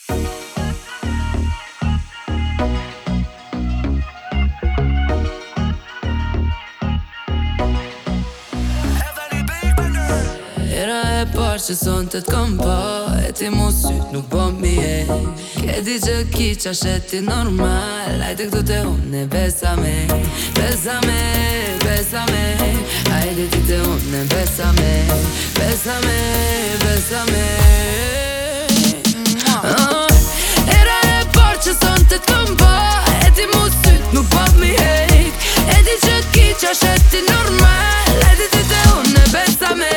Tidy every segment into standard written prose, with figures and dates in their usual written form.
Era e parë që sonte t'kom pa, e ti mu syt nuk po m'je. E di që ki qashet normal, hajde këtu te unë besame, besame, besame. Hajde ti te unë besame, besame, besame. Era e parë që sonte t'kom pa, e ti mu syt nuk po m'je. E di që ki qashet normal, hajde ti te unë besame.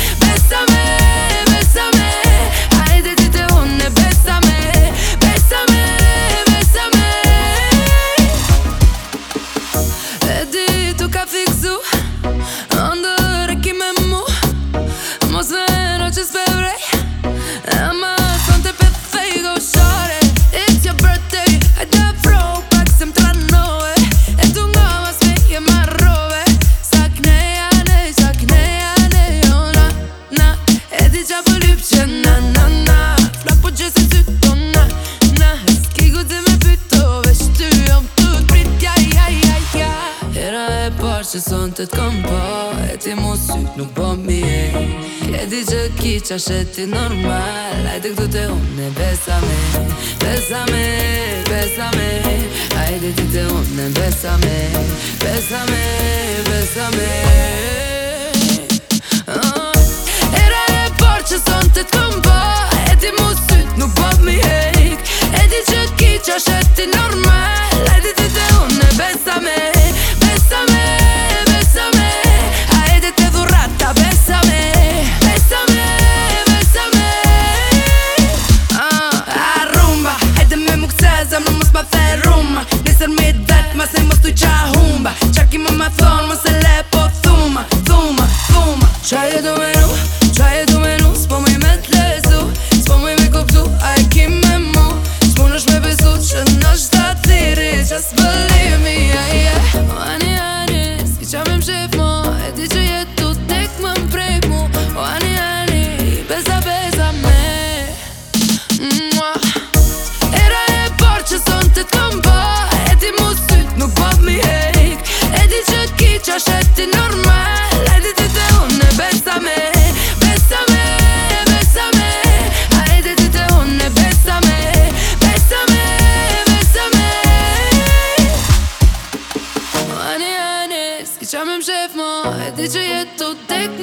Që sonte t'kom pa, e ti mu syt nuk po m'je. E di që ki qashet normal, hajde këtu te unë besame, besame, besame. Hajde ti te unë besame, besame, besame. Era e parë që sonte t'kom pa, e ti mu syt nuk po m'je. E di që ki qashet normal, hajde ti te unë besame. Qaje du me nu, s'po mëj me t'lezu, s'po mëj me kuptu, a e ki me mu. S'po nësh me besu që nështë atiri, just believe me, yeah, yeah. O ani, s'ki qa me m'shef mo, e di që jetu tek më m'prejk mu. O ani, besa, besa me. Era e parë që sonte t'kom pa, e ti mu syt nuk po m'jek. E di që ki qashet normal, hajde ti te unë besame. Qa me m'shef mo, e di që jetu tek